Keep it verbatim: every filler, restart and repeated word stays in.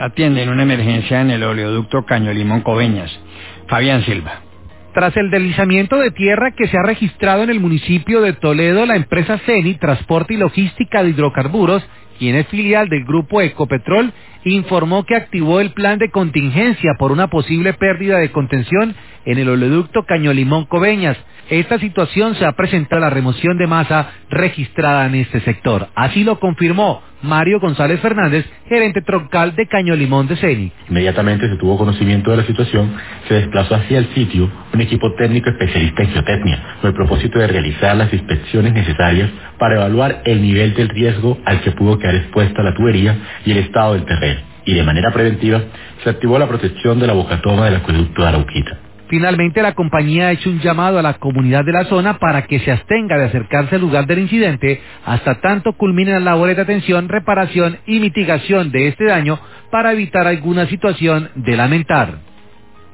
Atienden una emergencia en el oleoducto Caño Limón Coveñas. Fabián Silva. Tras el deslizamiento de tierra que se ha registrado en el municipio de Toledo, la empresa CENI, Transporte y Logística de Hidrocarburos, quien es filial del grupo Ecopetrol, informó que activó el plan de contingencia por una posible pérdida de contención en el oleoducto Caño Limón Coveñas. Esta situación se ha presentado a la remoción de masa registrada en este sector. Así lo confirmó Mario González Fernández, gerente troncal de Caño Limón de CENI. Inmediatamente se tuvo conocimiento de la situación, se desplazó hacia el sitio un equipo técnico especialista en geotecnia, con el propósito de realizar las inspecciones necesarias para evaluar el nivel del riesgo al que pudo quedar expuesta la tubería y el estado del terreno. Y de manera preventiva se activó la protección de la bocatoma del acueducto de Arauquita. Finalmente, la compañía ha hecho un llamado a la comunidad de la zona para que se abstenga de acercarse al lugar del incidente hasta tanto culminen las labores de atención, reparación y mitigación de este daño para evitar alguna situación de lamentar.